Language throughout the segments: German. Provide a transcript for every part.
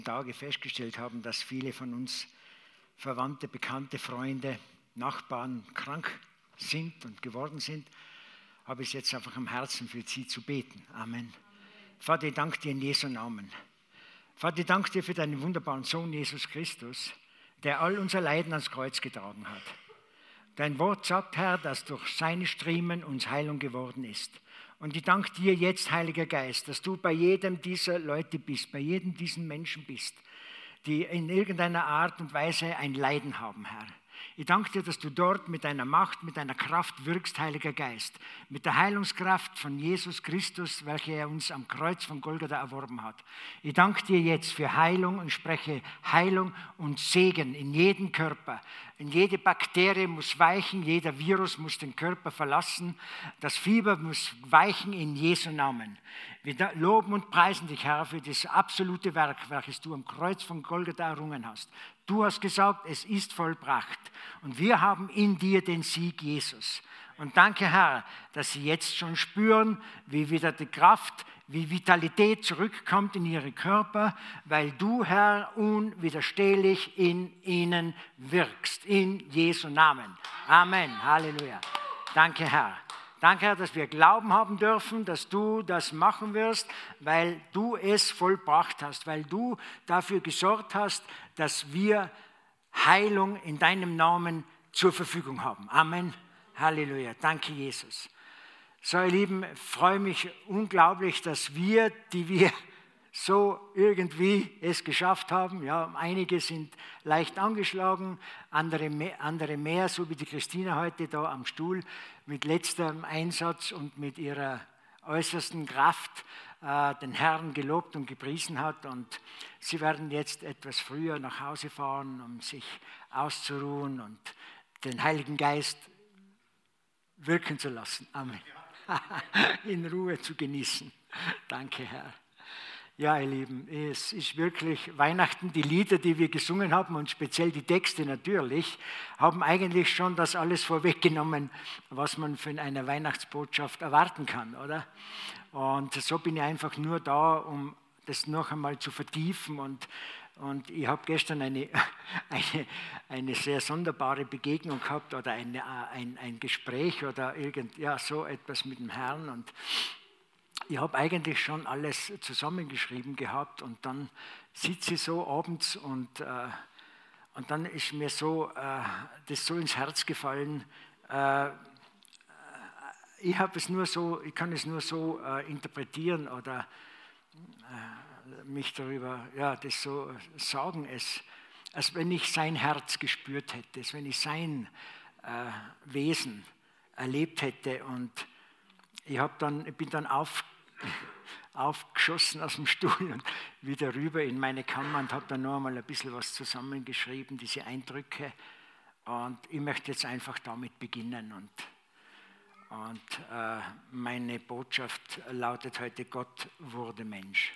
Tage festgestellt haben, dass viele von uns Verwandte, Bekannte, Freunde, Nachbarn krank sind und geworden sind, habe ich es jetzt einfach am Herzen, für sie zu beten. Amen. Vater, ich danke dir in Jesu Namen. Vater, ich danke dir für deinen wunderbaren Sohn Jesus Christus, der all unser Leiden ans Kreuz getragen hat. Dein Wort sagt, Herr, dass durch seine Striemen uns Heilung geworden ist. Und ich danke dir jetzt, Heiliger Geist, dass du bei jedem dieser Leute bist, bei jedem diesen Menschen bist, die in irgendeiner Art und Weise ein Leiden haben, Herr. Ich danke dir, dass du dort mit deiner Macht, mit deiner Kraft wirkst, Heiliger Geist. Mit der Heilungskraft von Jesus Christus, welche er uns am Kreuz von Golgatha erworben hat. Ich danke dir jetzt für Heilung und spreche Heilung und Segen in jeden Körper. In jede Bakterie muss weichen, jeder Virus muss den Körper verlassen. Das Fieber muss weichen in Jesu Namen. Wir loben und preisen dich, Herr, für das absolute Werk, welches du am Kreuz von Golgatha errungen hast. Du hast gesagt, es ist vollbracht. Und wir haben in dir den Sieg, Jesus. Und danke, Herr, dass sie jetzt schon spüren, wie wieder die Kraft, wie Vitalität zurückkommt in ihre Körper, weil du, Herr, unwiderstehlich in ihnen wirkst. In Jesu Namen. Amen. Halleluja. Danke, Herr. Danke, Herr, dass wir Glauben haben dürfen, dass du das machen wirst, weil du es vollbracht hast, weil du dafür gesorgt hast, dass wir Heilung in deinem Namen zur Verfügung haben. Amen. Halleluja. Danke, Jesus. So, ihr Lieben, ich freue mich unglaublich, dass wir, die wir so irgendwie es geschafft haben, ja, einige sind leicht angeschlagen, andere mehr, so wie die Christina heute da am Stuhl, mit letztem Einsatz und mit ihrer äußersten Kraft den Herrn gelobt und gepriesen hat. Und sie werden jetzt etwas früher nach Hause fahren, um sich auszuruhen und den Heiligen Geist wirken zu lassen. Amen. In Ruhe zu genießen. Danke, Herr. Ja, ihr Lieben, es ist wirklich Weihnachten, die Lieder, die wir gesungen haben und speziell die Texte natürlich, haben eigentlich schon das alles vorweggenommen, was man von einer Weihnachtsbotschaft erwarten kann, oder? Und so bin ich einfach nur da, um das noch einmal zu vertiefen und ich habe gestern eine sehr sonderbare Begegnung gehabt oder ein Gespräch oder so etwas mit dem Herrn und ich habe eigentlich schon alles zusammengeschrieben gehabt und dann sitze ich so abends und dann ist mir so das so ins Herz gefallen. Ich kann es nur so interpretieren oder mich darüber, ja, das so sagen, als wenn ich sein Herz gespürt hätte, als wenn ich sein Wesen erlebt hätte und ich bin dann aufgeschossen aus dem Stuhl und wieder rüber in meine Kammer und habe dann noch einmal ein bisschen was zusammengeschrieben, diese Eindrücke. Und ich möchte jetzt einfach damit beginnen. Und meine Botschaft lautet heute, Gott wurde Mensch.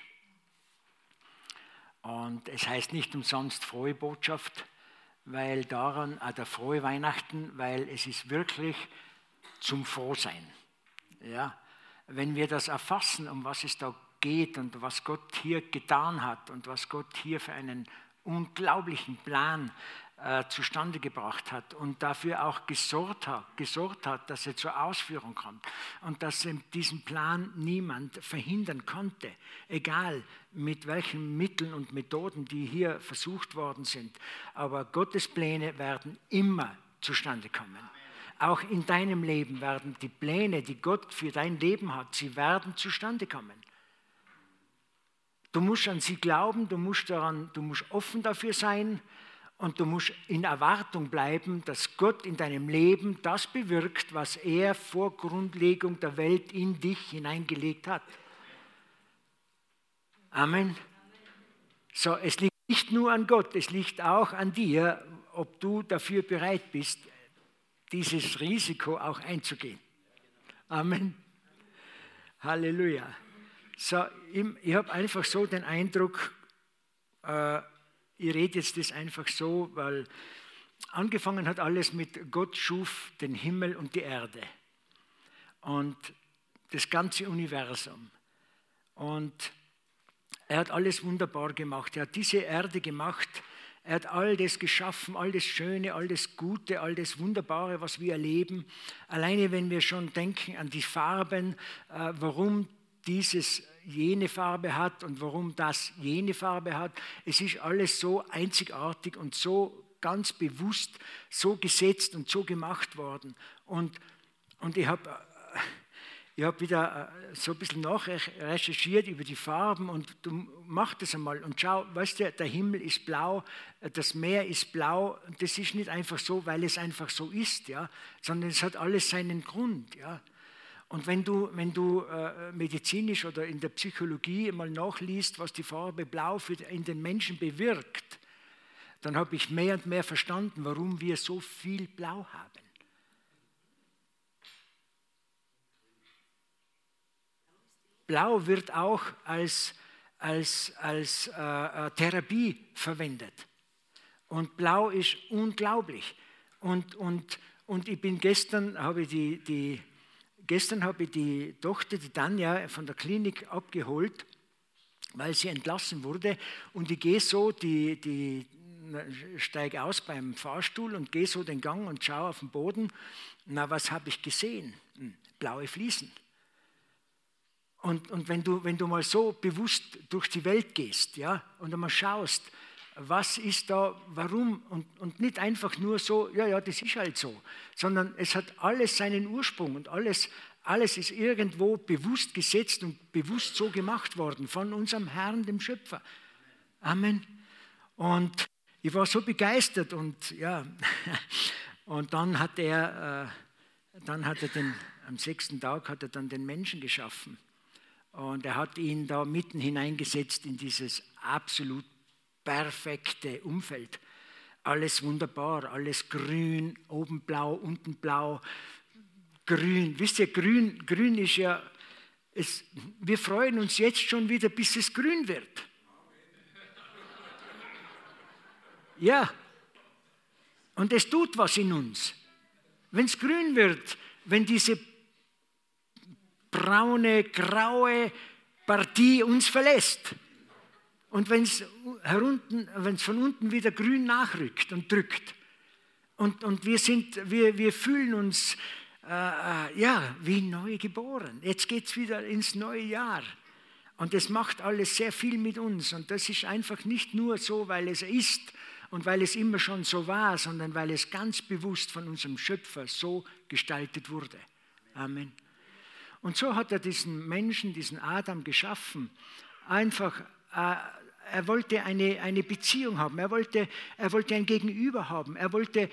Und es heißt nicht umsonst frohe Botschaft, weil frohe Weihnachten, weil es ist wirklich zum Frohsein. Ja. Wenn wir das erfassen, um was es da geht und was Gott hier getan hat und was Gott hier für einen unglaublichen Plan zustande gebracht hat und dafür auch gesorgt hat, dass er zur Ausführung kommt und dass diesen Plan niemand verhindern konnte, egal mit welchen Mitteln und Methoden, die hier versucht worden sind. Aber Gottes Pläne werden immer zustande kommen. Auch in deinem Leben werden die Pläne, die Gott für dein Leben hat, sie werden zustande kommen. Du musst an sie glauben, du musst offen dafür sein und du musst in Erwartung bleiben, dass Gott in deinem Leben das bewirkt, was er vor Grundlegung der Welt in dich hineingelegt hat. Amen. So, es liegt nicht nur an Gott, es liegt auch an dir, ob du dafür bereit bist, dieses Risiko auch einzugehen. Amen. Halleluja. So, ich habe einfach so den Eindruck, ich rede jetzt das einfach so, weil angefangen hat alles mit Gott schuf den Himmel und die Erde und das ganze Universum. Und Er hat alles wunderbar gemacht. Er hat diese Erde gemacht. Er hat all das geschaffen, all das Schöne, all das Gute, all das Wunderbare, was wir erleben. Alleine wenn wir schon denken an die Farben, warum dieses jene Farbe hat und warum das jene Farbe hat. Es ist alles so einzigartig und so ganz bewusst so gesetzt und so gemacht worden. Und ich habe wieder so ein bisschen nachrecherchiert über die Farben und du mach das einmal und schau, weißt du, der Himmel ist blau, das Meer ist blau. Das ist nicht einfach so, weil es einfach so ist, ja, sondern es hat alles seinen Grund, ja. Und wenn du medizinisch oder in der Psychologie mal nachliest, was die Farbe Blau in den Menschen bewirkt, dann habe ich mehr und mehr verstanden, warum wir so viel Blau haben. Blau wird auch als Therapie verwendet. Und Blau ist unglaublich. Und ich bin gestern habe ich die Tochter, die Tanja, von der Klinik abgeholt, weil sie entlassen wurde. Und ich gehe so, steige aus beim Fahrstuhl und gehe so den Gang und schaue auf den Boden. Na, was habe ich gesehen? Blaue Fliesen. Und wenn du mal so bewusst durch die Welt gehst, ja, und einmal schaust, was ist da, warum, und nicht einfach nur so, ja, das ist halt so, sondern es hat alles seinen Ursprung und alles ist irgendwo bewusst gesetzt und bewusst so gemacht worden von unserem Herrn, dem Schöpfer. Amen. Und ich war so begeistert und ja, und dann hat er am 6. Tag hat er dann den Menschen geschaffen. Und er hat ihn da mitten hineingesetzt in dieses absolut perfekte Umfeld. Alles wunderbar, alles grün, oben blau, unten blau, grün. Wisst ihr, grün ist ja, wir freuen uns jetzt schon wieder, bis es grün wird. Ja, und es tut was in uns. Wenn es grün wird, wenn diese braune, graue Partie uns verlässt und wenn es von unten wieder grün nachrückt und drückt und wir fühlen uns wie neu geboren. Jetzt geht es wieder ins neue Jahr und es macht alles sehr viel mit uns und das ist einfach nicht nur so, weil es ist und weil es immer schon so war, sondern weil es ganz bewusst von unserem Schöpfer so gestaltet wurde. Amen. Und so hat er diesen Menschen, diesen Adam geschaffen. Einfach, er wollte eine Beziehung haben, er wollte ein Gegenüber haben, er wollte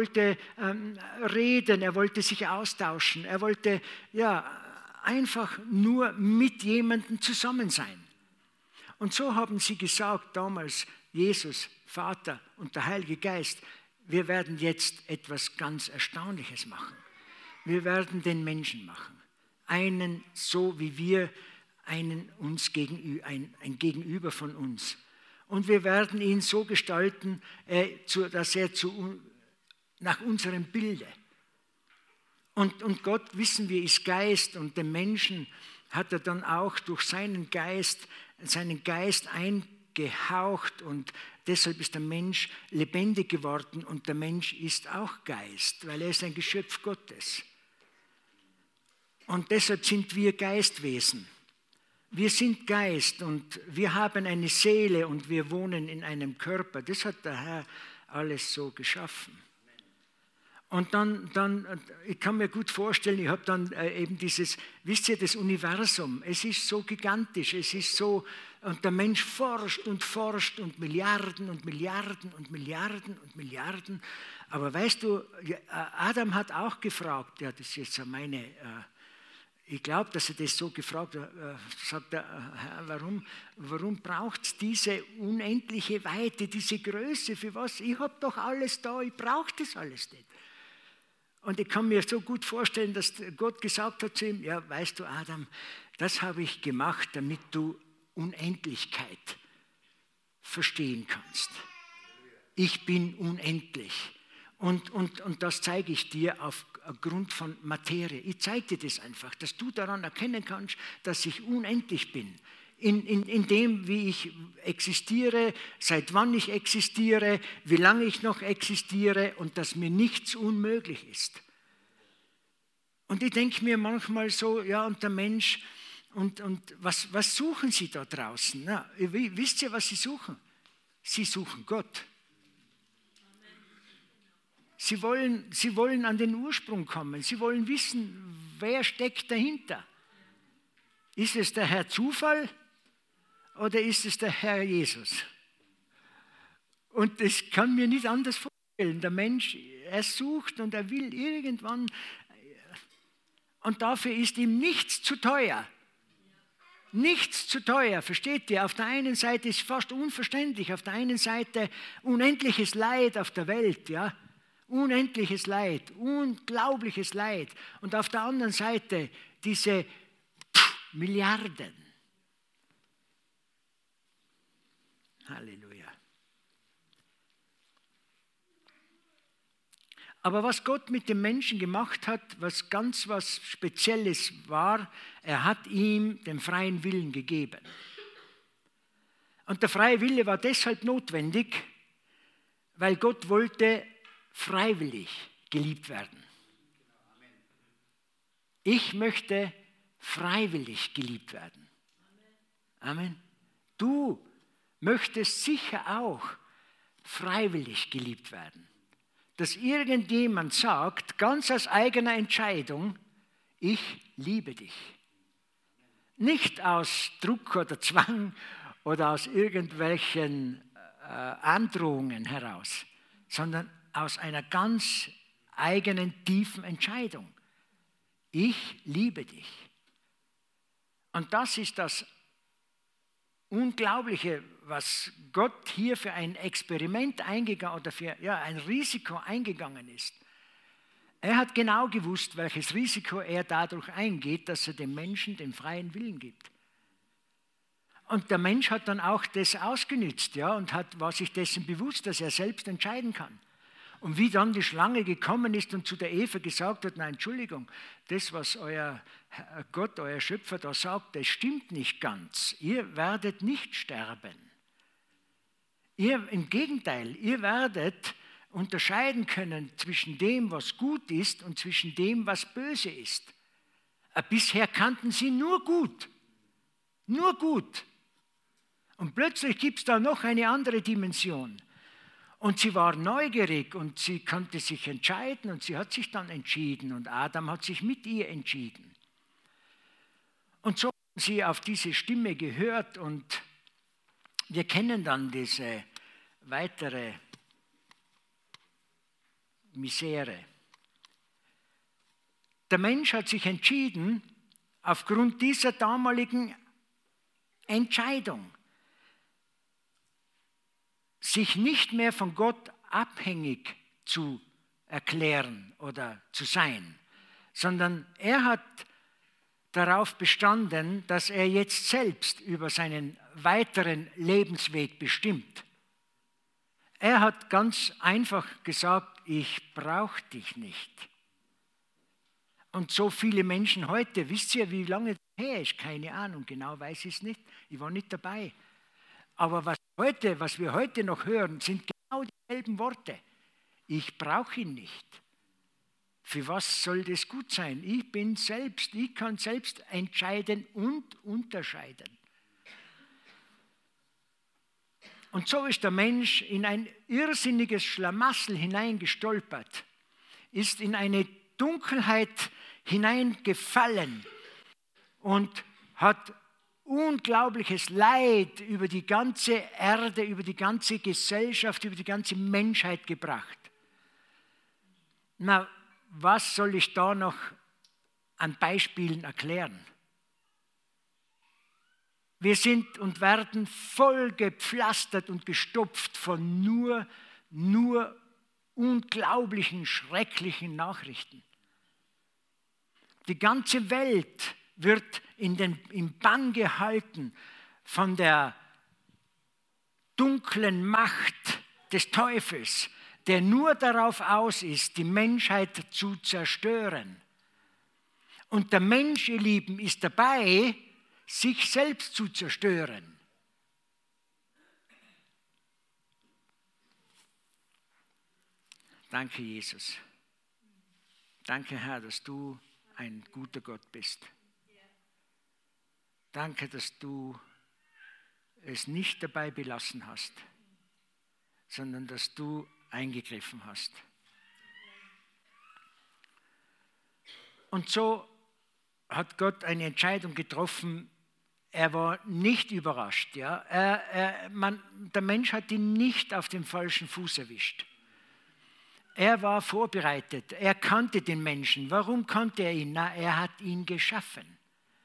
reden, er wollte sich austauschen, er wollte einfach nur mit jemandem zusammen sein. Und so haben sie gesagt damals, Jesus, Vater und der Heilige Geist, wir werden jetzt etwas ganz Erstaunliches machen. Wir werden den Menschen machen. Einen so wie wir, ein Gegenüber von uns. Und wir werden ihn so gestalten, dass er nach unserem Bilde. Und Gott, wissen wir, ist Geist und den Menschen hat er dann auch durch seinen Geist eingehaucht und deshalb ist der Mensch lebendig geworden und der Mensch ist auch Geist, weil er ist ein Geschöpf Gottes. Und deshalb sind wir Geistwesen. Wir sind Geist und wir haben eine Seele und wir wohnen in einem Körper. Das hat der Herr alles so geschaffen. Und dann ich kann mir gut vorstellen, ich habe dann eben wisst ihr, das Universum, es ist so gigantisch, es ist so, und der Mensch forscht und Milliarden und Milliarden und Milliarden und Milliarden. Aber weißt du, Adam hat auch gefragt, ja, das ist jetzt ich glaube, dass er das so gefragt hat, sagt er, Herr, warum braucht es diese unendliche Weite, diese Größe, für was? Ich habe doch alles da, ich brauche das alles nicht. Und ich kann mir so gut vorstellen, dass Gott gesagt hat zu ihm, ja, weißt du, Adam, das habe ich gemacht, damit du Unendlichkeit verstehen kannst. Ich bin unendlich. Und das zeige ich dir aufgrund von Materie. Ich zeige dir das einfach, dass du daran erkennen kannst, dass ich unendlich bin. in dem, wie ich existiere, seit wann ich existiere, wie lange ich noch existiere und dass mir nichts unmöglich ist. Und ich denke mir manchmal so, ja, und der Mensch, und was suchen Sie da draußen? Na, wisst ihr, was Sie suchen? Sie suchen Gott. Sie wollen an den Ursprung kommen. Sie wollen wissen, wer steckt dahinter. Ist es der Herr Zufall oder ist es der Herr Jesus? Und das kann mir nicht anders vorstellen. Der Mensch, er sucht und er will irgendwann, und dafür ist ihm nichts zu teuer. Nichts zu teuer, versteht ihr? Auf der einen Seite ist es fast unverständlich, auf der einen Seite unendliches Leid auf der Welt, ja? Unendliches Leid, unglaubliches Leid. Und auf der anderen Seite diese Milliarden. Halleluja. Aber was Gott mit dem Menschen gemacht hat, was Spezielles war, er hat ihm den freien Willen gegeben. Und der freie Wille war deshalb notwendig, weil Gott wollte freiwillig geliebt werden. Ich möchte freiwillig geliebt werden. Amen. Du möchtest sicher auch freiwillig geliebt werden. Dass irgendjemand sagt, ganz aus eigener Entscheidung, ich liebe dich. Nicht aus Druck oder Zwang oder aus irgendwelchen Androhungen heraus, sondern aus einer ganz eigenen, tiefen Entscheidung. Ich liebe dich. Und das ist das Unglaubliche, was Gott hier für ein Experiment eingegangen oder für ein Risiko eingegangen ist. Er hat genau gewusst, welches Risiko er dadurch eingeht, dass er dem Menschen den freien Willen gibt. Und der Mensch hat dann auch das ausgenützt, ja, und war sich dessen bewusst, dass er selbst entscheiden kann. Und wie dann die Schlange gekommen ist und zu der Eva gesagt hat, nein, Entschuldigung, das, was euer Gott, euer Schöpfer da sagt, das stimmt nicht ganz. Ihr werdet nicht sterben. Im Gegenteil, ihr werdet unterscheiden können zwischen dem, was gut ist und zwischen dem, was böse ist. Bisher kannten sie nur gut. Nur gut. Und plötzlich gibt es da noch eine andere Dimension. Und sie war neugierig und sie konnte sich entscheiden und sie hat sich dann entschieden und Adam hat sich mit ihr entschieden. Und so haben sie auf diese Stimme gehört und wir kennen dann diese weitere Misere. Der Mensch hat sich entschieden, aufgrund dieser damaligen Entscheidung, sich nicht mehr von Gott abhängig zu erklären oder zu sein, sondern er hat darauf bestanden, dass er jetzt selbst über seinen weiteren Lebensweg bestimmt. Er hat ganz einfach gesagt, ich brauche dich nicht. Und so viele Menschen heute, wisst ihr, wie lange das her ist? Keine Ahnung, genau weiß ich es nicht. Ich war nicht dabei. Aber was wir heute noch hören, sind genau dieselben Worte. Ich brauche ihn nicht. Für was soll das gut sein? Ich kann selbst entscheiden und unterscheiden. Und so ist der Mensch in ein irrsinniges Schlamassel hineingestolpert, ist in eine Dunkelheit hineingefallen und hat unglaubliches Leid über die ganze Erde, über die ganze Gesellschaft, über die ganze Menschheit gebracht. Na, was soll ich da noch an Beispielen erklären? Wir sind und werden voll gepflastert und gestopft von nur unglaublichen, schrecklichen Nachrichten. Die ganze Welt wird im Bann gehalten von der dunklen Macht des Teufels, der nur darauf aus ist, die Menschheit zu zerstören. Und der Mensch, ihr Lieben, ist dabei, sich selbst zu zerstören. Danke, Jesus. Danke, Herr, dass du ein guter Gott bist. Danke, dass du es nicht dabei belassen hast, sondern dass du eingegriffen hast. Und so hat Gott eine Entscheidung getroffen. Er war nicht überrascht. Ja? Der Mensch hat ihn nicht auf dem falschen Fuß erwischt. Er war vorbereitet. Er kannte den Menschen. Warum kannte er ihn? Na, er hat ihn geschaffen.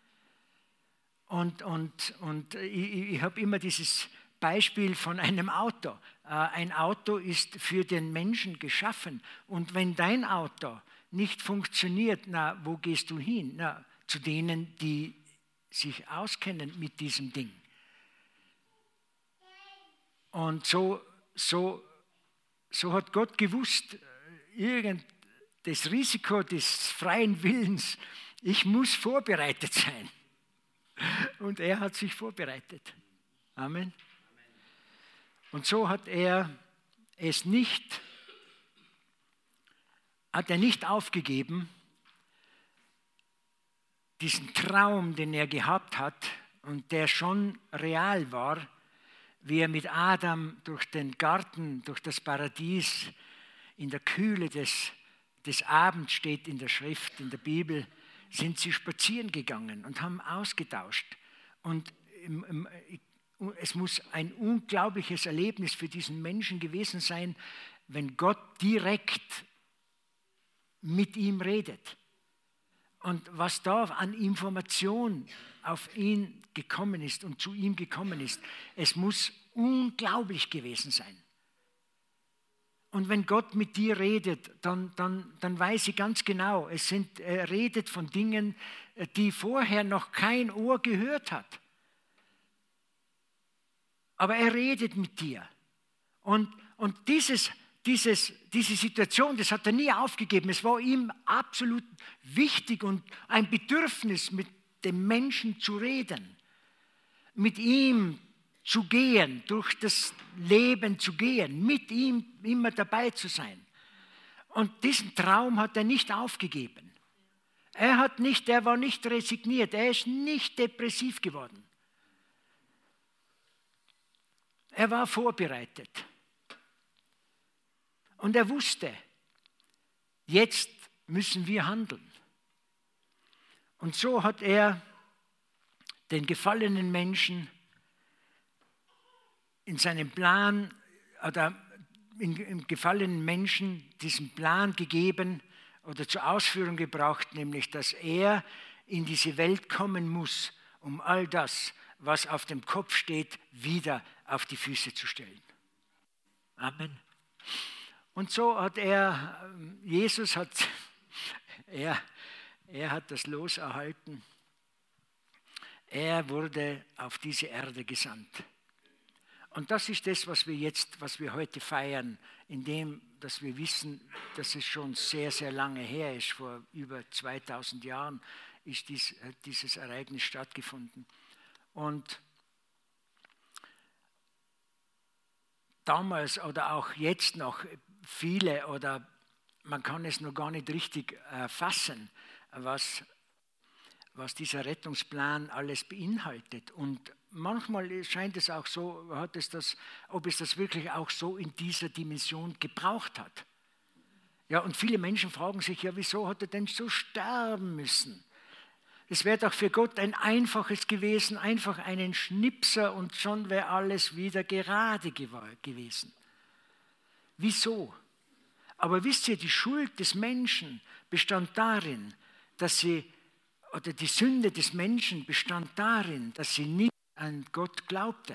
Und ich habe immer dieses Beispiel von einem Auto. Ein Auto ist für den Menschen geschaffen. Und wenn dein Auto nicht funktioniert, na, wo gehst du hin? Na, zu denen, die sich auskennen mit diesem Ding. Und so hat Gott gewusst, das Risiko des freien Willens, ich muss vorbereitet sein. Und er hat sich vorbereitet. Amen. Und so hat er nicht aufgegeben, diesen Traum, den er gehabt hat und der schon real war, wie er mit Adam durch den Garten, durch das Paradies, in der Kühle des Abends steht in der Schrift, in der Bibel, sind sie spazieren gegangen und haben ausgetauscht. Und es muss ein unglaubliches Erlebnis für diesen Menschen gewesen sein, wenn Gott direkt mit ihm redet. Und was da an Information auf ihn gekommen ist und zu ihm gekommen ist, es muss unglaublich gewesen sein. Und wenn Gott mit dir redet, dann weiß ich ganz genau, er redet von Dingen, die vorher noch kein Ohr gehört hat. Aber er redet mit dir. Und diese Situation, das hat er nie aufgegeben. Es war ihm absolut wichtig und ein Bedürfnis, mit dem Menschen zu reden, mit ihm zu gehen, durch das Leben zu gehen, mit ihm immer dabei zu sein. Und diesen Traum hat er nicht aufgegeben. Er war nicht resigniert, er ist nicht depressiv geworden. Er war vorbereitet. Und er wusste, jetzt müssen wir handeln. Und so hat er den gefallenen Menschen in seinem Plan oder im gefallenen Menschen diesen Plan gegeben oder zur Ausführung gebracht, nämlich dass er in diese Welt kommen muss, um all das, was auf dem Kopf steht, wieder auf die Füße zu stellen. Amen. Und so hat Jesus hat das Los erhalten. Er wurde auf diese Erde gesandt. Und das ist das, was wir heute feiern, indem, dass wir wissen, dass es schon sehr, sehr lange her ist. Vor über 2000 Jahren ist dieses Ereignis stattgefunden. Und damals oder auch jetzt noch viele, oder man kann es noch gar nicht richtig fassen, was dieser Rettungsplan alles beinhaltet. Und manchmal scheint es auch so, ob es das wirklich auch so in dieser Dimension gebraucht hat. Ja, und viele Menschen fragen sich, ja, wieso hat er denn so sterben müssen? Es wäre doch für Gott ein einfaches gewesen, einfach einen Schnipser und schon wäre alles wieder gerade gewesen. Wieso? Aber wisst ihr, die Schuld des Menschen bestand darin, die Sünde des Menschen bestand darin, dass sie nicht an Gott glaubten.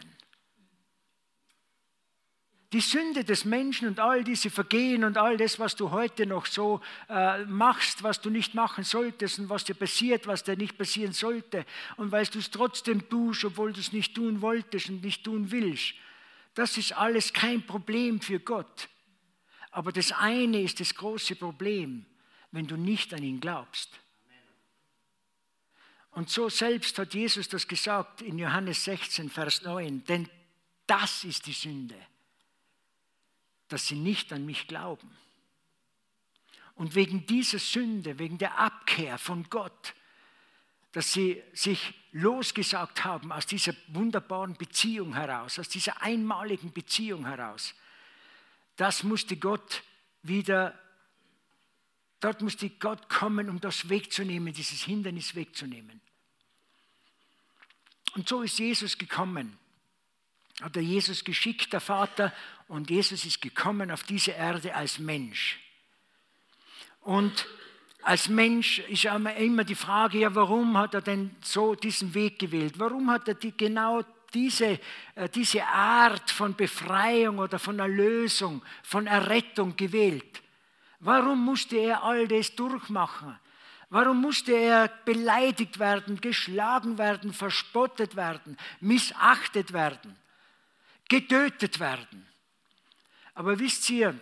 Die Sünde des Menschen und all diese Vergehen und all das, was du heute noch so machst, was du nicht machen solltest und was dir passiert, was dir nicht passieren sollte und weil du es trotzdem tust, obwohl du es nicht tun wolltest und nicht tun willst, das ist alles kein Problem für Gott. Aber das eine ist das große Problem, wenn du nicht an ihn glaubst. Und so selbst hat Jesus das gesagt in Johannes 16, Vers 9. Denn das ist die Sünde, dass sie nicht an mich glauben. Und wegen dieser Sünde, wegen der Abkehr von Gott, dass sie sich losgesagt haben aus dieser wunderbaren Beziehung heraus, aus dieser einmaligen Beziehung heraus, das musste Gott wieder, dort musste Gott kommen, um das wegzunehmen, dieses Hindernis wegzunehmen. Und so ist Jesus gekommen, hat er Jesus geschickt, der Vater, und Jesus ist gekommen auf diese Erde als Mensch. Und als Mensch ist immer die Frage, ja, warum hat er denn so diesen Weg gewählt? Warum hat er genau diese Art von Befreiung oder von Erlösung, von Errettung gewählt? Warum musste er all das durchmachen? Warum musste er beleidigt werden, geschlagen werden, verspottet werden, missachtet werden, getötet werden? Aber wisst ihr,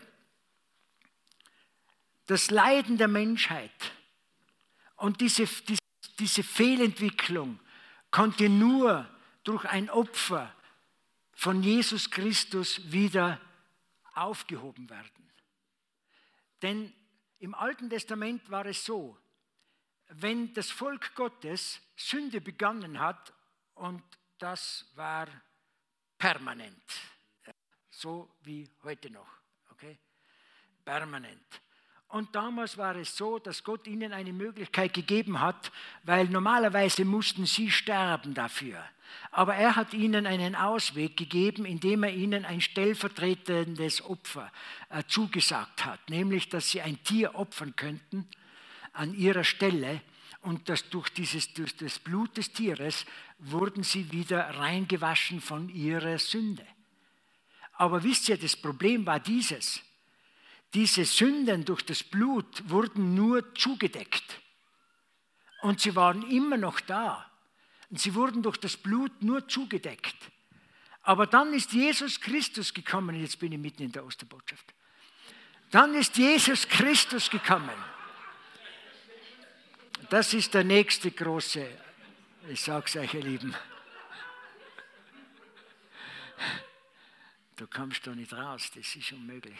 das Leiden der Menschheit und diese Fehlentwicklung konnte nur durch ein Opfer von Jesus Christus wieder aufgehoben werden. Denn im Alten Testament war es so, wenn das Volk Gottes Sünde begangen hat, und das war permanent, so wie heute noch, okay? Permanent. Und damals war es so, dass Gott ihnen eine Möglichkeit gegeben hat, weil normalerweise mussten sie sterben dafür. Aber er hat ihnen einen Ausweg gegeben, indem er ihnen ein stellvertretendes Opfer zugesagt hat. Nämlich, dass sie ein Tier opfern könnten an ihrer Stelle, und dass durch das Blut des Tieres wurden sie wieder reingewaschen von ihrer Sünde. Aber wisst ihr, das Problem war dieses: Diese Sünden durch das Blut wurden nur zugedeckt. Und sie waren immer noch da. Und sie wurden durch das Blut nur zugedeckt. Aber dann ist Jesus Christus gekommen. Jetzt bin ich mitten in der Osterbotschaft. Dann ist Jesus Christus gekommen. Das ist der nächste große, ich sage es euch, ihr Lieben. Du kommst da nicht raus, das ist unmöglich.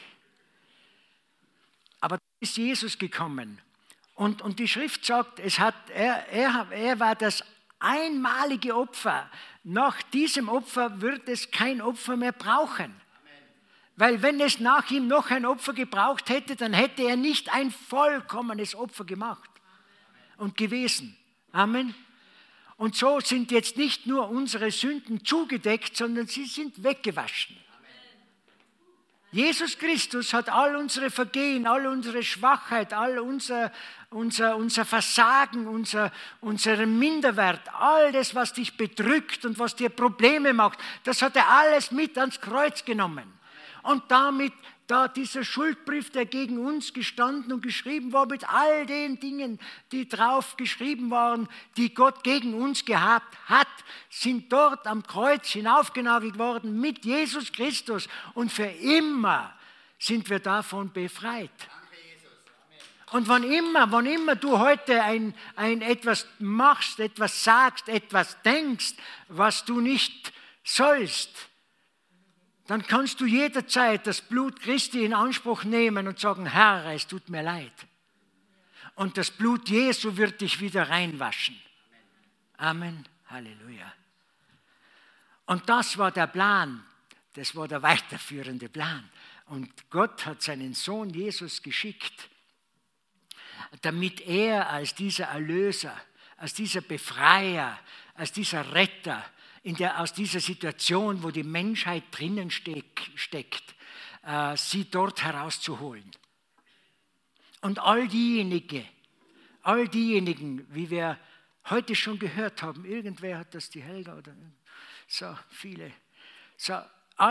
Aber da ist Jesus gekommen. Und die Schrift sagt, er war das einmalige Opfer. Nach diesem Opfer wird es kein Opfer mehr brauchen. Amen. Weil wenn es nach ihm noch ein Opfer gebraucht hätte, dann hätte er nicht ein vollkommenes Opfer gemacht und gewesen. Amen. Und so sind jetzt nicht nur unsere Sünden zugedeckt, sondern sie sind weggewaschen. Jesus Christus hat all unsere Vergehen, all unsere Schwachheit, all unser Versagen, unseren Minderwert, all das, was dich bedrückt und was dir Probleme macht, das hat er alles mit ans Kreuz genommen. Und damit, da dieser Schuldbrief, der gegen uns gestanden und geschrieben war, mit all den Dingen, die drauf geschrieben waren, die Gott gegen uns gehabt hat, sind dort am Kreuz hinaufgenagelt worden mit Jesus Christus. Und für immer sind wir davon befreit. Und wann immer du heute ein etwas machst, etwas sagst, etwas denkst, was du nicht sollst, dann kannst du jederzeit das Blut Christi in Anspruch nehmen und sagen: Herr, es tut mir leid. Und das Blut Jesu wird dich wieder reinwaschen. Amen. Halleluja. Und das war der Plan, das war der weiterführende Plan. Und Gott hat seinen Sohn Jesus geschickt, damit er als dieser Erlöser, als dieser Befreier, als dieser Retter, aus dieser Situation, wo die Menschheit drinnen steckt, sie dort herauszuholen. Und all diejenigen, wie wir heute schon gehört haben, irgendwer hat das, die Helga oder so, viele, so,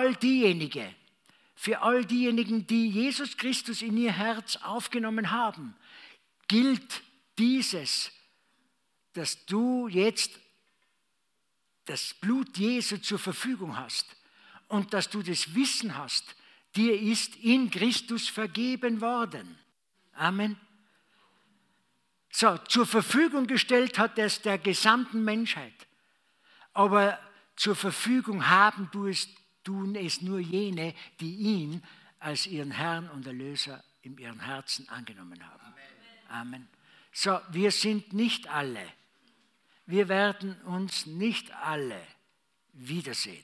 für all diejenigen, die Jesus Christus in ihr Herz aufgenommen haben, gilt dieses, dass du jetzt das Blut Jesu zur Verfügung hast und dass du das Wissen hast, dir ist in Christus vergeben worden. Amen. So, zur Verfügung gestellt hat er es der gesamten Menschheit. Aber zur Verfügung tun es nur jene, die ihn als ihren Herrn und Erlöser in ihrem Herzen angenommen haben. Amen. So, wir sind nicht alle. Wir werden uns nicht alle wiedersehen.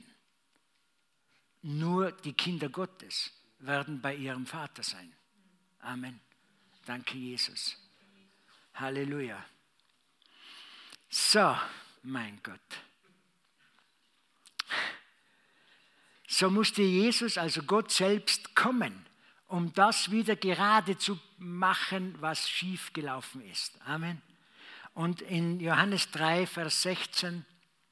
Nur die Kinder Gottes werden bei ihrem Vater sein. Amen. Danke, Jesus. Halleluja. So, mein Gott. So musste Jesus, also Gott selbst, kommen, um das wieder gerade zu machen, was schief gelaufen ist. Amen. Und in Johannes 3, Vers 16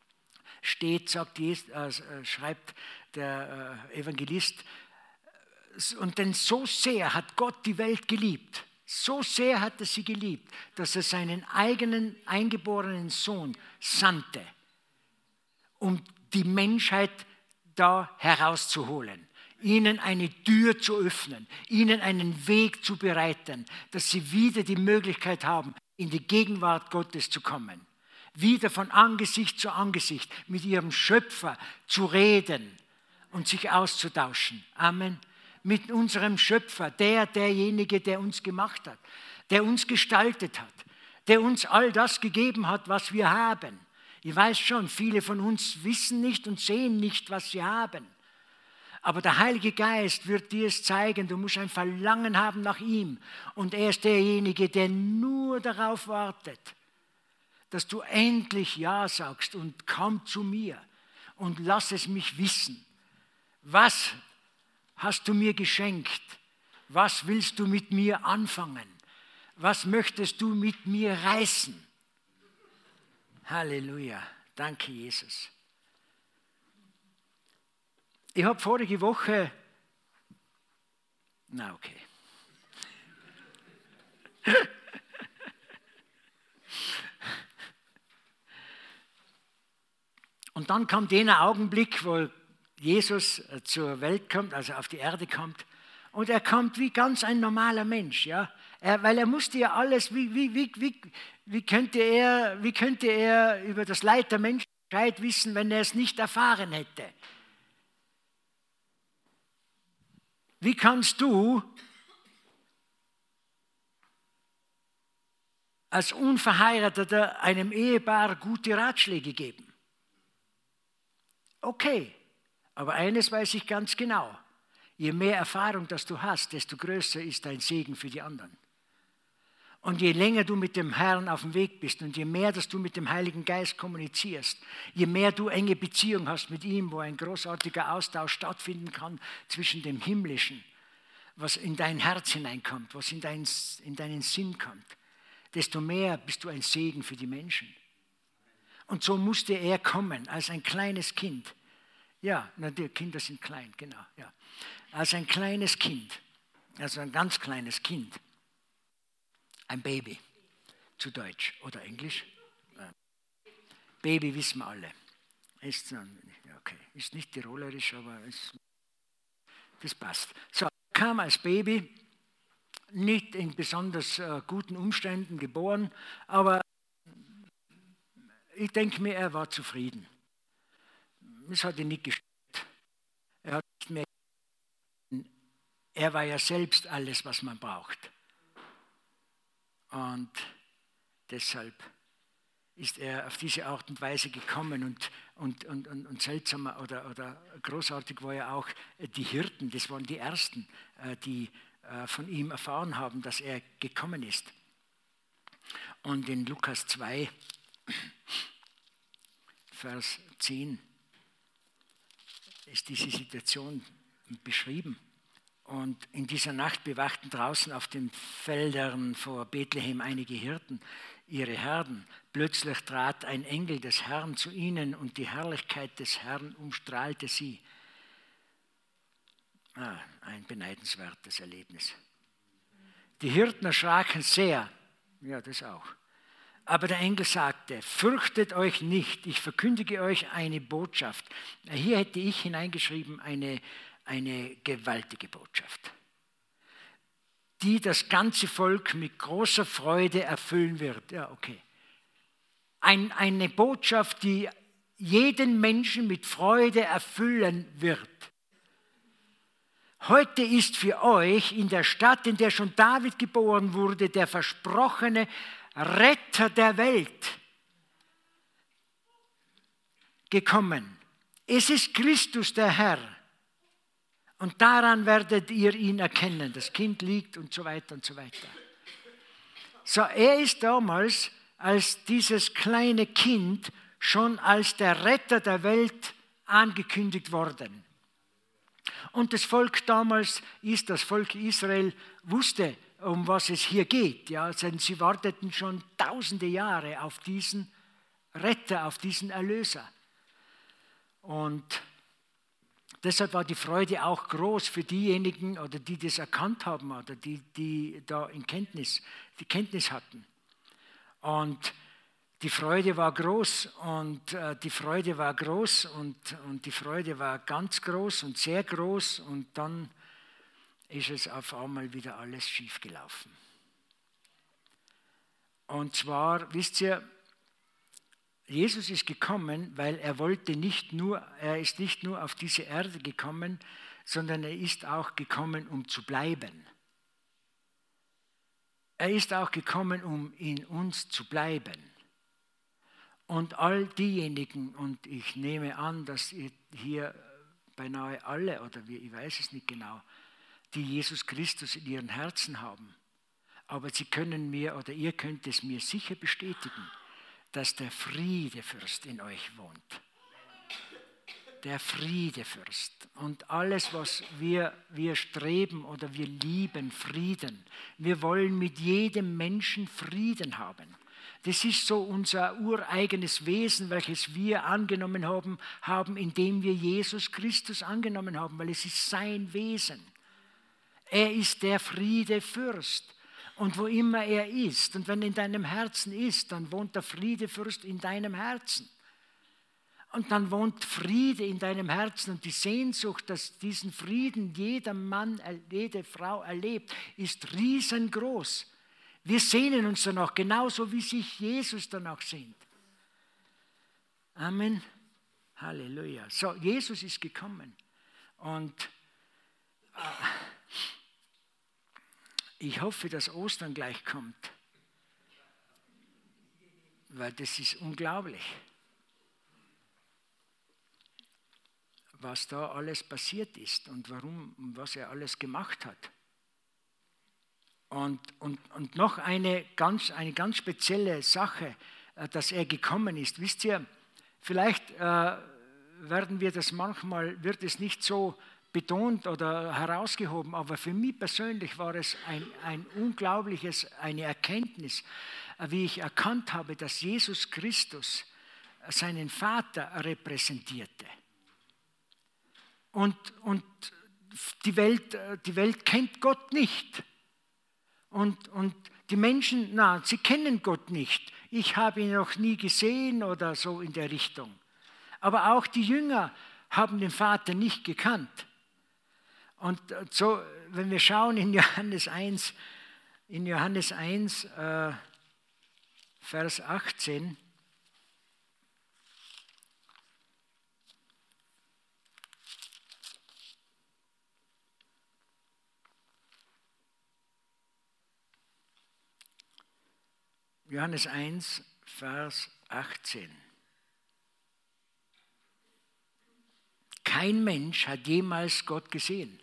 schreibt der Evangelist, und denn so sehr hat Gott die Welt geliebt, so sehr hat er sie geliebt, dass er seinen eigenen eingeborenen Sohn sandte, um die Menschheit da herauszuholen, ihnen eine Tür zu öffnen, ihnen einen Weg zu bereiten, dass sie wieder die Möglichkeit haben, in die Gegenwart Gottes zu kommen, wieder von Angesicht zu Angesicht mit ihrem Schöpfer zu reden und sich auszutauschen. Amen. Mit unserem Schöpfer, derjenige, der uns gemacht hat, der uns gestaltet hat, der uns all das gegeben hat, was wir haben. Ich weiß schon, viele von uns wissen nicht und sehen nicht, was sie haben. Aber der Heilige Geist wird dir es zeigen, du musst ein Verlangen haben nach ihm. Und er ist derjenige, der nur darauf wartet, dass du endlich Ja sagst und komm zu mir und lass es mich wissen. Was hast du mir geschenkt? Was willst du mit mir anfangen? Was möchtest du mit mir reißen? Halleluja. Danke, Jesus. Ich habe vorige Woche, Und dann kommt jener Augenblick, wo Jesus zur Welt kommt, also auf die Erde kommt, und er kommt wie ganz ein normaler Mensch, ja, weil er musste ja alles, wie könnte er über das Leid der Menschen Bescheid wissen, wenn er es nicht erfahren hätte? Wie kannst du als Unverheirateter einem Ehepaar gute Ratschläge geben? Okay, aber eines weiß ich ganz genau. Je mehr Erfahrung, das du hast, desto größer ist dein Segen für die anderen. Und je länger du mit dem Herrn auf dem Weg bist und je mehr, dass du mit dem Heiligen Geist kommunizierst, je mehr du enge Beziehung hast mit ihm, wo ein großartiger Austausch stattfinden kann zwischen dem Himmlischen, was in dein Herz hineinkommt, was in deinen Sinn kommt, desto mehr bist du ein Segen für die Menschen. Und so musste er kommen als ein kleines Kind. Ja, die Kinder sind klein, genau. Ja. Als ein kleines Kind, also ein ganz kleines Kind. Ein Baby, zu Deutsch oder Englisch. Baby wissen wir alle. Ist nicht tirolerisch, aber das passt. So, er kam als Baby, nicht in besonders guten Umständen geboren, aber ich denke mir, er war zufrieden. Es hat ihn nicht gestört. Er war ja selbst alles, was man braucht. Und deshalb ist er auf diese Art und Weise gekommen und seltsamer oder großartig war ja auch die Hirten, das waren die Ersten, die von ihm erfahren haben, dass er gekommen ist. Und in Lukas 2, Vers 10 ist diese Situation beschrieben. Und in dieser Nacht bewachten draußen auf den Feldern vor Bethlehem einige Hirten ihre Herden. Plötzlich trat ein Engel des Herrn zu ihnen und die Herrlichkeit des Herrn umstrahlte sie. Ein beneidenswertes Erlebnis. Die Hirten erschraken sehr. Ja, das auch. Aber der Engel sagte, fürchtet euch nicht, ich verkündige euch eine Botschaft. Hier hätte ich hineingeschrieben, eine gewaltige Botschaft. die das ganze Volk mit großer Freude erfüllen wird. Ja, okay. Eine Botschaft, die jeden Menschen mit Freude erfüllen wird. Heute ist für euch in der Stadt, in der schon David geboren wurde, der versprochene Retter der Welt gekommen. Es ist Christus der Herr. Und daran werdet ihr ihn erkennen. Das Kind liegt und so weiter und so weiter. So, er ist damals als dieses kleine Kind schon als der Retter der Welt angekündigt worden. Und das Volk damals, das Volk Israel, wusste, um was es hier geht. Ja, sie warteten schon tausende Jahre auf diesen Retter, auf diesen Erlöser. Und deshalb war die Freude auch groß für diejenigen, oder die das erkannt haben, oder die da die Kenntnis hatten. Und die Freude war groß und die Freude war groß und die Freude war ganz groß und sehr groß, und dann ist es auf einmal wieder alles schief gelaufen. Und zwar, wisst ihr, Jesus ist gekommen, weil er ist nicht nur auf diese Erde gekommen, sondern er ist auch gekommen, um zu bleiben. Er ist auch gekommen, um in uns zu bleiben. Und all diejenigen, und ich nehme an, dass ihr hier beinahe alle, oder ich weiß es nicht genau, die Jesus Christus in ihren Herzen haben, aber sie können mir, oder ihr könnt es mir sicher bestätigen, dass der Friedefürst in euch wohnt. Der Friedefürst. Und alles, was wir streben oder wir lieben, Frieden. Wir wollen mit jedem Menschen Frieden haben. Das ist so unser ureigenes Wesen, welches wir angenommen haben, indem wir Jesus Christus angenommen haben, weil es ist sein Wesen. Er ist der Friedefürst. Und wo immer er ist, und wenn er in deinem Herzen ist, dann wohnt der Friedefürst in deinem Herzen. Und dann wohnt Friede in deinem Herzen, und die Sehnsucht, dass diesen Frieden jeder Mann, jede Frau erlebt, ist riesengroß. Wir sehnen uns danach, genauso wie sich Jesus danach sehnt. Amen. Halleluja. So, Jesus ist gekommen. Und ich hoffe, dass Ostern gleich kommt. Weil das ist unglaublich, was da alles passiert ist und warum und was er alles gemacht hat. Und noch eine ganz spezielle Sache, dass er gekommen ist. Wisst ihr, vielleicht wird es nicht so betont oder herausgehoben, aber für mich persönlich war es eine Erkenntnis, wie ich erkannt habe, dass Jesus Christus seinen Vater repräsentierte. Und die Welt kennt Gott nicht. Und die Menschen, sie kennen Gott nicht. Ich habe ihn noch nie gesehen oder so in der Richtung. Aber auch die Jünger haben den Vater nicht gekannt. Und so, wenn wir schauen in Johannes 1, Vers 18, Johannes 1, Vers 18. Kein Mensch hat jemals Gott gesehen.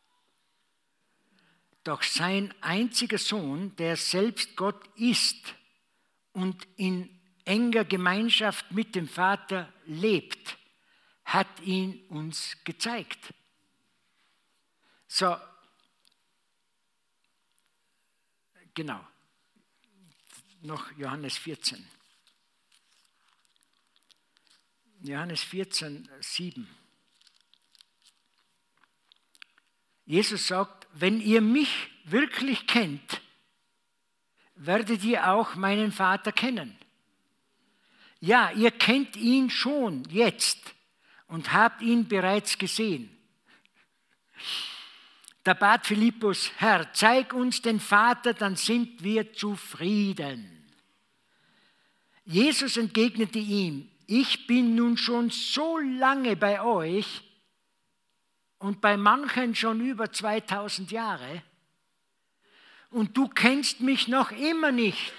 Doch sein einziger Sohn, der selbst Gott ist und in enger Gemeinschaft mit dem Vater lebt, hat ihn uns gezeigt. So, genau. Noch Johannes 14. Johannes 14, 7. Jesus sagt, wenn ihr mich wirklich kennt, werdet ihr auch meinen Vater kennen. Ja, ihr kennt ihn schon jetzt und habt ihn bereits gesehen. Da bat Philippus: Herr, zeig uns den Vater, dann sind wir zufrieden. Jesus entgegnete ihm: Ich bin nun schon so lange bei euch und bei manchen schon über 2000 Jahre und du kennst mich noch immer nicht.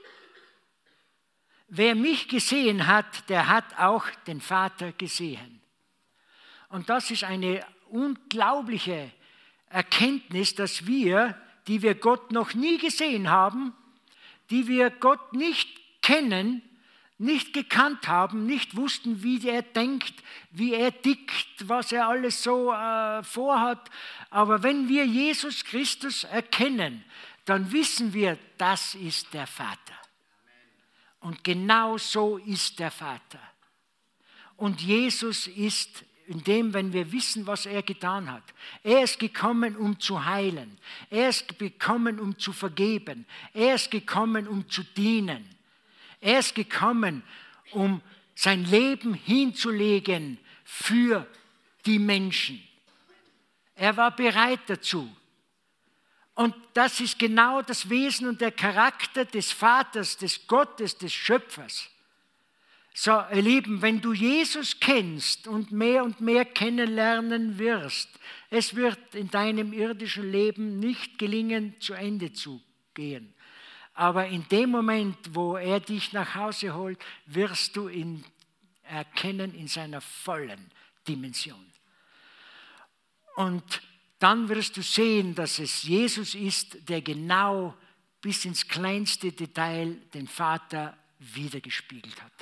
Wer mich gesehen hat, der hat auch den Vater gesehen. Und das ist eine unglaubliche Erkenntnis, dass wir, die wir Gott noch nie gesehen haben, die wir Gott nicht kennen, nicht gekannt haben, nicht wussten, wie er denkt, wie er tickt, was er alles so vorhat. Aber wenn wir Jesus Christus erkennen, dann wissen wir, das ist der Vater. Und genau so ist der Vater. Und Jesus ist in dem, wenn wir wissen, was er getan hat. Er ist gekommen, um zu heilen. Er ist gekommen, um zu vergeben. Er ist gekommen, um zu dienen. Er ist gekommen, um sein Leben hinzulegen für die Menschen. Er war bereit dazu. Und das ist genau das Wesen und der Charakter des Vaters, des Gottes, des Schöpfers. So, ihr Lieben, wenn du Jesus kennst und mehr kennenlernen wirst, es wird in deinem irdischen Leben nicht gelingen, zu Ende zu gehen. Aber in dem Moment, wo er dich nach Hause holt, wirst du ihn erkennen in seiner vollen Dimension. Und dann wirst du sehen, dass es Jesus ist, der genau bis ins kleinste Detail den Vater wiedergespiegelt hat.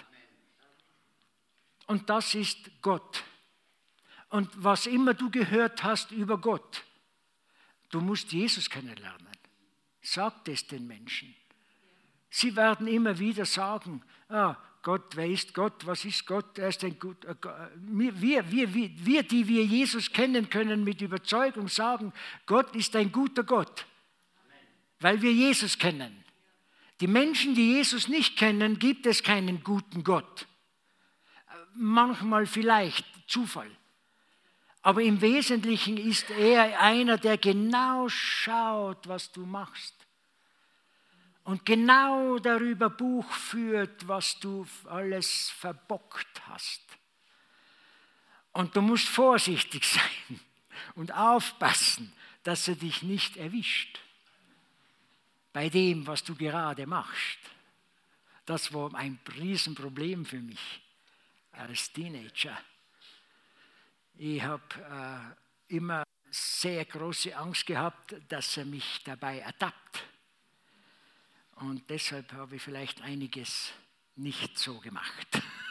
Und das ist Gott. Und was immer du gehört hast über Gott, du musst Jesus kennenlernen. Sag das den Menschen. Sie werden immer wieder sagen, Gott, wer ist Gott, was ist Gott, er ist ein guter Gott. Wir, die wir Jesus kennen, können mit Überzeugung sagen, Gott ist ein guter Gott, weil wir Jesus kennen. Die Menschen, die Jesus nicht kennen, gibt es keinen guten Gott. Manchmal vielleicht Zufall. Aber im Wesentlichen ist er einer, der genau schaut, was du machst. Und genau darüber Buch führt, was du alles verbockt hast. Und du musst vorsichtig sein und aufpassen, dass er dich nicht erwischt bei dem, was du gerade machst. Das war ein Riesenproblem für mich als Teenager. Ich habe immer sehr große Angst gehabt, dass er mich dabei ertappt. Und deshalb habe ich vielleicht einiges nicht so gemacht.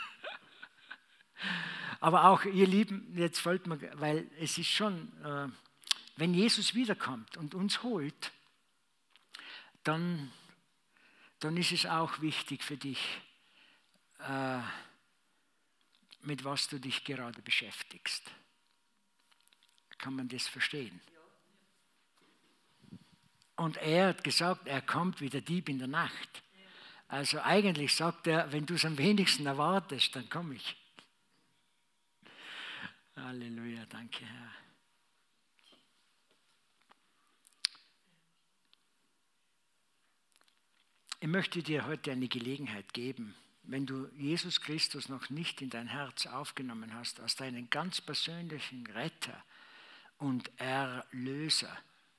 Aber auch, ihr Lieben, jetzt fällt mir, weil es ist schon, wenn Jesus wiederkommt und uns holt, dann ist es auch wichtig für dich, mit was du dich gerade beschäftigst. Kann man das verstehen? Und er hat gesagt, er kommt wie der Dieb in der Nacht. Also eigentlich sagt er, wenn du es am wenigsten erwartest, dann komme ich. Halleluja, danke Herr. Ich möchte dir heute eine Gelegenheit geben, wenn du Jesus Christus noch nicht in dein Herz aufgenommen hast, als deinen ganz persönlichen Retter und Erlöser.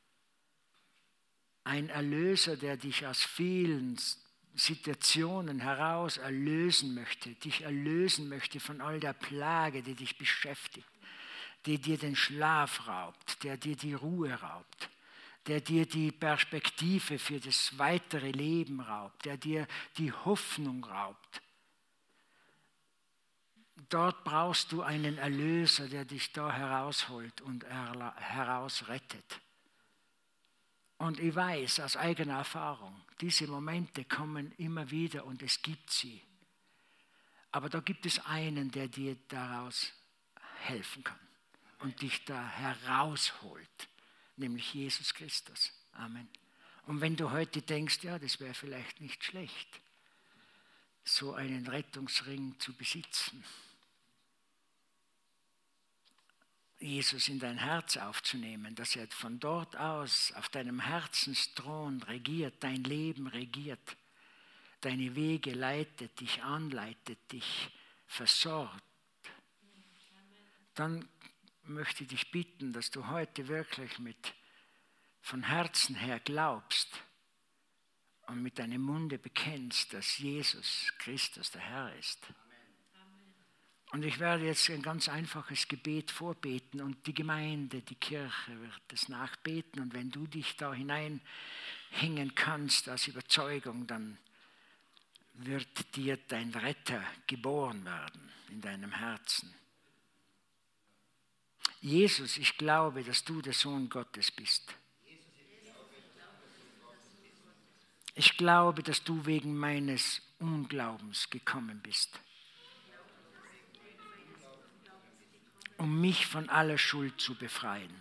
Ein Erlöser, der dich aus vielen Situationen heraus erlösen möchte, dich erlösen möchte von all der Plage, die dich beschäftigt, die dir den Schlaf raubt, der dir die Ruhe raubt, der dir die Perspektive für das weitere Leben raubt, der dir die Hoffnung raubt. Dort brauchst du einen Erlöser, der dich da herausholt und herausrettet. Und ich weiß aus eigener Erfahrung, diese Momente kommen immer wieder und es gibt sie. Aber da gibt es einen, der dir daraus helfen kann und dich da herausholt, nämlich Jesus Christus. Amen. Und wenn du heute denkst, ja, das wäre vielleicht nicht schlecht, so einen Rettungsring zu besitzen. Jesus in dein Herz aufzunehmen, dass er von dort aus auf deinem Herzensthron regiert, dein Leben regiert, deine Wege leitet, dich anleitet, dich versorgt, dann möchte ich dich bitten, dass du heute wirklich von Herzen her glaubst und mit deinem Munde bekennst, dass Jesus Christus der Herr ist. Und ich werde jetzt ein ganz einfaches Gebet vorbeten und die Gemeinde, die Kirche wird es nachbeten. Und wenn du dich da hineinhängen kannst aus Überzeugung, dann wird dir dein Retter geboren werden in deinem Herzen. Jesus, ich glaube, dass du der Sohn Gottes bist. Ich glaube, dass du wegen meines Unglaubens gekommen bist, um mich von aller Schuld zu befreien.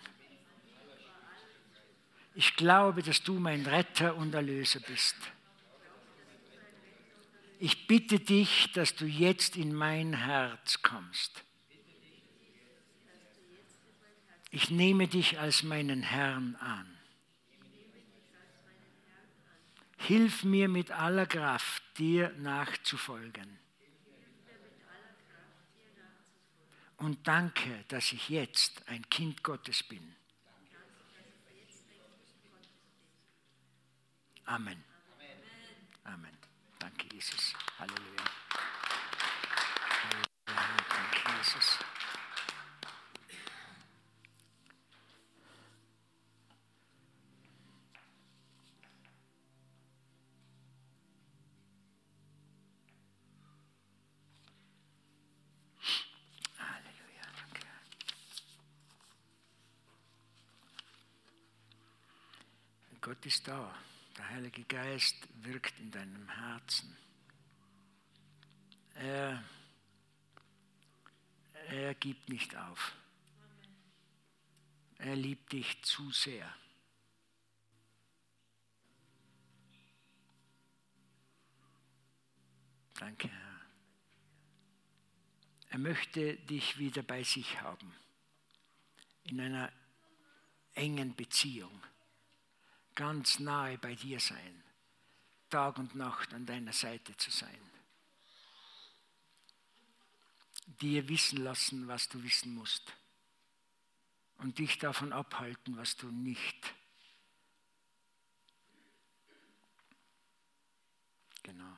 Ich glaube, dass du mein Retter und Erlöser bist. Ich bitte dich, dass du jetzt in mein Herz kommst. Ich nehme dich als meinen Herrn an. Hilf mir mit aller Kraft, dir nachzufolgen. Und danke, dass ich jetzt ein Kind Gottes bin. Amen. Amen. Danke, Jesus. Halleluja. Halleluja. Danke, Jesus. Gott ist da. Der Heilige Geist wirkt in deinem Herzen. Er gibt nicht auf. Er liebt dich zu sehr. Danke, Herr. Er möchte dich wieder bei sich haben, in einer engen Beziehung. Ganz nahe bei dir sein, Tag und Nacht an deiner Seite zu sein. Dir wissen lassen, was du wissen musst und dich davon abhalten, was du nicht. Genau.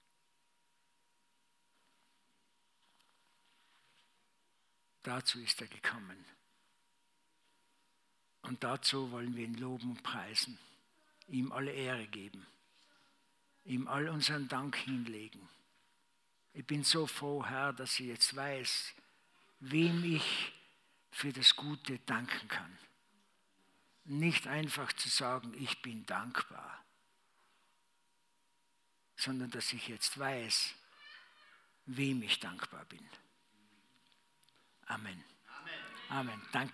Dazu ist er gekommen. Und dazu wollen wir ihn loben und preisen, ihm alle Ehre geben, ihm all unseren Dank hinlegen. Ich bin so froh, Herr, dass ich jetzt weiß, wem ich für das Gute danken kann. Nicht einfach zu sagen, ich bin dankbar, sondern dass ich jetzt weiß, wem ich dankbar bin. Amen. Amen. Amen. Danke.